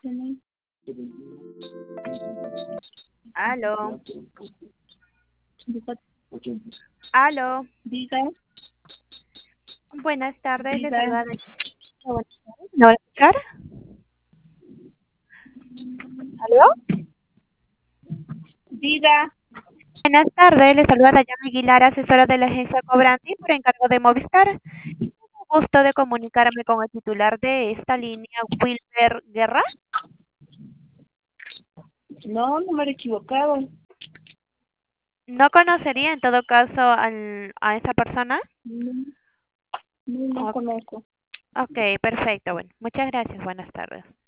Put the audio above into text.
Aló, aló. Diga, Buenas tardes, le diga, saluda. Buenas tardes. ¿Me va a escuchar? ¿Aló? diga. Buenas tardes, le saluda Dayana Aguilar, asesora de la agencia Cobranti por encargo de Movistar. Tengo gusto de comunicarme con el titular de esta línea, Wilber Guerra. No, número equivocado. ¿No conocería en todo caso a esa persona? No, no O- conozco. ok, perfecto. Bueno, muchas gracias. Buenas tardes.